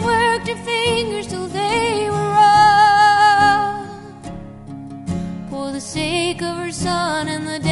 worked her fingers till they were raw for the sake of her son and the